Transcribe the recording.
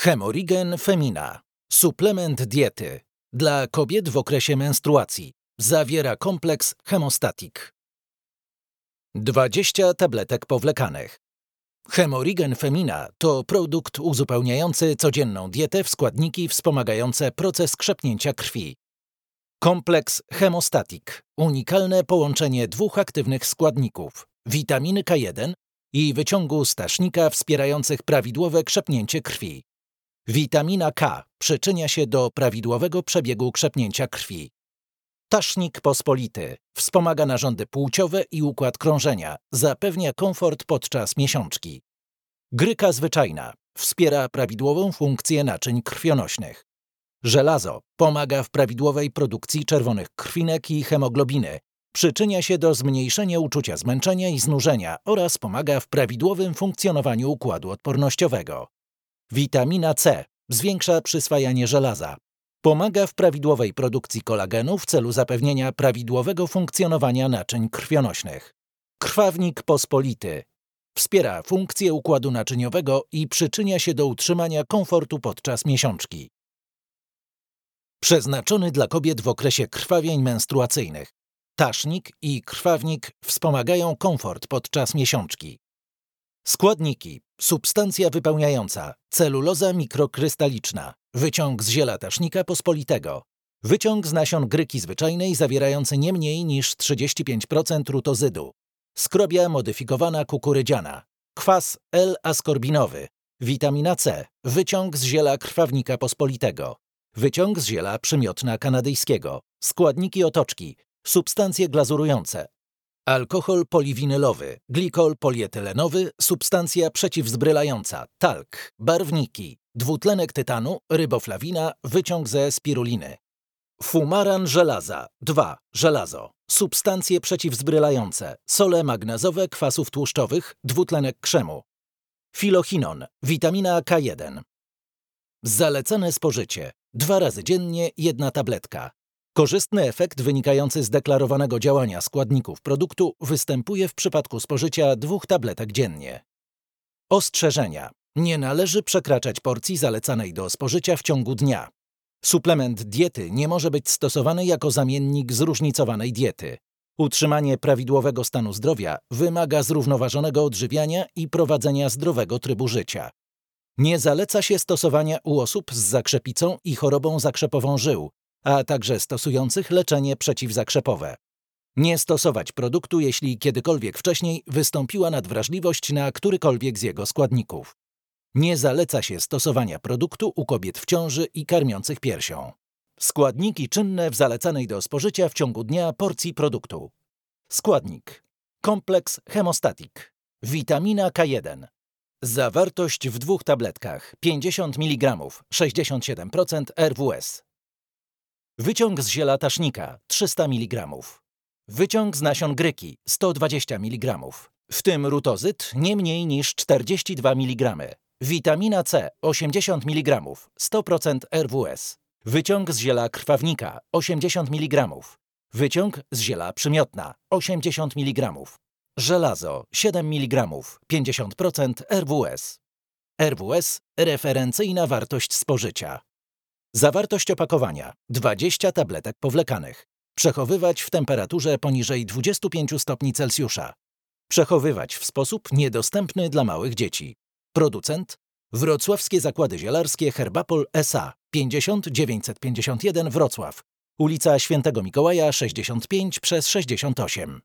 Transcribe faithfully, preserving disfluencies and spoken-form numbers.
Hemorigen Femina. Suplement diety dla kobiet w okresie menstruacji. Zawiera kompleks Hemostatik. dwadzieścia tabletek powlekanych. Hemorigen Femina to produkt uzupełniający codzienną dietę w składniki wspomagające proces krzepnięcia krwi. Kompleks Hemostatik. Unikalne połączenie dwóch aktywnych składników, witaminy K jeden i wyciągu z tasznika wspierających prawidłowe krzepnięcie krwi. Witamina K przyczynia się do prawidłowego przebiegu krzepnięcia krwi. Tasznik pospolity wspomaga narządy płciowe i układ krążenia, zapewnia komfort podczas miesiączki. Gryka zwyczajna wspiera prawidłową funkcję naczyń krwionośnych. Żelazo pomaga w prawidłowej produkcji czerwonych krwinek i hemoglobiny, przyczynia się do zmniejszenia uczucia zmęczenia i znużenia oraz pomaga w prawidłowym funkcjonowaniu układu odpornościowego. Witamina C zwiększa przyswajanie żelaza. Pomaga w prawidłowej produkcji kolagenu w celu zapewnienia prawidłowego funkcjonowania naczyń krwionośnych. Krwawnik pospolity wspiera funkcję układu naczyniowego i przyczynia się do utrzymania komfortu podczas miesiączki. Przeznaczony dla kobiet w okresie krwawień menstruacyjnych. Tasznik i krwawnik wspomagają komfort podczas miesiączki. Składniki: substancja wypełniająca, celuloza mikrokrystaliczna, wyciąg z ziela tasznika pospolitego, wyciąg z nasion gryki zwyczajnej zawierający nie mniej niż trzydzieści pięć procent rutozydu, skrobia modyfikowana kukurydziana, kwas L-askorbinowy, witamina C, wyciąg z ziela krwawnika pospolitego, wyciąg z ziela przymiotna kanadyjskiego, składniki otoczki, substancje glazurujące, alkohol poliwinylowy, glikol polietylenowy, substancja przeciwzbrylająca, talk, barwniki, dwutlenek tytanu, ryboflawina, wyciąg ze spiruliny. Fumaran żelaza, dwa, żelazo, substancje przeciwzbrylające, sole magnezowe kwasów tłuszczowych, dwutlenek krzemu. Filochinon, witamina K jeden. Zalecane spożycie: dwa razy dziennie jedna tabletka. Korzystny efekt wynikający z deklarowanego działania składników produktu występuje w przypadku spożycia dwóch tabletek dziennie. Ostrzeżenia: nie należy przekraczać porcji zalecanej do spożycia w ciągu dnia. Suplement diety nie może być stosowany jako zamiennik zróżnicowanej diety. Utrzymanie prawidłowego stanu zdrowia wymaga zrównoważonego odżywiania i prowadzenia zdrowego trybu życia. Nie zaleca się stosowania u osób z zakrzepicą i chorobą zakrzepową żył, a także stosujących leczenie przeciwzakrzepowe. Nie stosować produktu, jeśli kiedykolwiek wcześniej wystąpiła nadwrażliwość na którykolwiek z jego składników. Nie zaleca się stosowania produktu u kobiet w ciąży i karmiących piersią. Składniki czynne w zalecanej do spożycia w ciągu dnia porcji produktu. Składnik: kompleks Hemostatik, witamina K jeden. Zawartość w dwóch tabletkach pięćdziesiąt miligramów, sześćdziesiąt siedem procent R W S. Wyciąg z ziela tasznika trzysta miligramów. Wyciąg z nasion gryki sto dwadzieścia miligramów, w tym rutozyd nie mniej niż czterdzieści dwa miligramy. Witamina C osiemdziesiąt miligramów, sto procent R W S. Wyciąg z ziela krwawnika osiemdziesiąt miligramów. Wyciąg z ziela przymiotna osiemdziesiąt miligramów. Żelazo siedem miligramów, pięćdziesiąt procent R W S. R W S – referencyjna wartość spożycia. Zawartość opakowania: dwadzieścia tabletek powlekanych. Przechowywać w temperaturze poniżej dwudziestu pięciu stopni Celsjusza. Przechowywać w sposób niedostępny dla małych dzieci. Producent: Wrocławskie Zakłady Zielarskie Herbapol S A pięćdziesiąt dziewięćset pięćdziesiąt jeden Wrocław, ulica Świętego Mikołaja sześćdziesiąt pięć przez sześćdziesiąt osiem.